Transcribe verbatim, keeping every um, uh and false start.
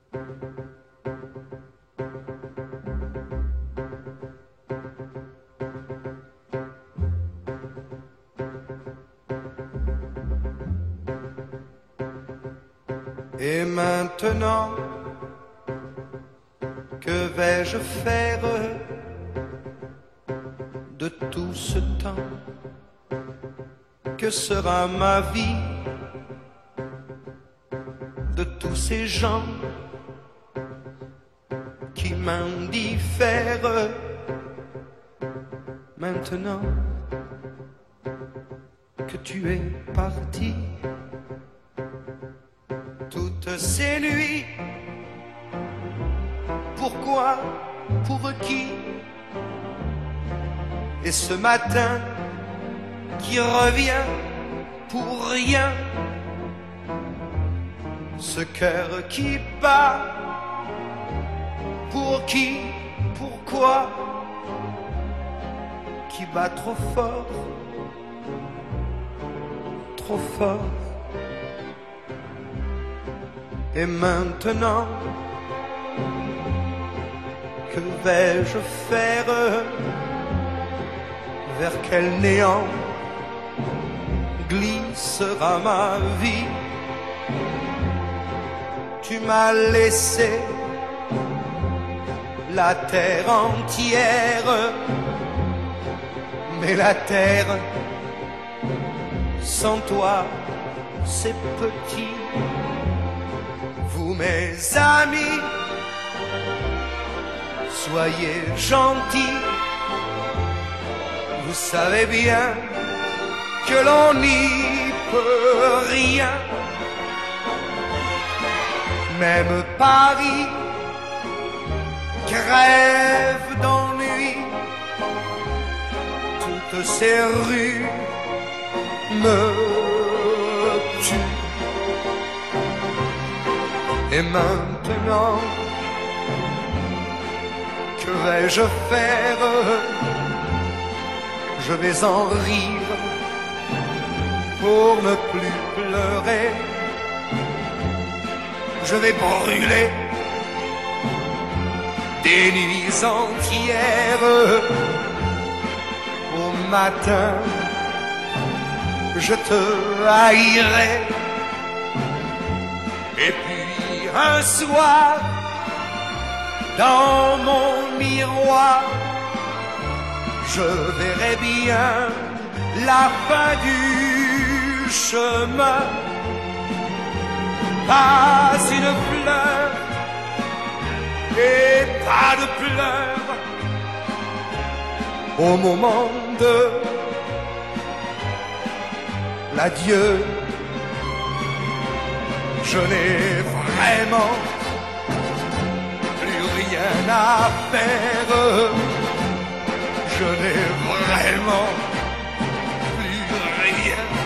Et maintenant, que vais-je faire de tout ce temps? Que sera ma vie de tous ces gens qui m'indiffèrent? Maintenant que tu es parti, toutes ces nuits, pourquoi, pour qui? Et ce matin qui revient pour rien, ce cœur qui bat, pour qui, pourquoi, qui bat trop fort, trop fort. Et maintenant, que vais-je faire? Vers quel néant glissera ma vie? Tu m'as laissé la terre entière, mais la terre sans toi c'est petit. Vous mes amis, soyez gentils, vous savez bien que l'on n'y peut rien. Même Paris crève d'ennui, toutes ces rues me tuent. Et maintenant, que vais-je faire? Je vais en rire pour ne plus pleurer. Je vais brûler des nuits entières. Au matin, je te haïrai. Et puis un soir, dans mon miroir, je verrai bien la fin du chemin. Pas une fleur et pas de pleurs au moment de l'adieu. Je n'ai vraiment plus rien à faire. Je n'ai vraiment plus rien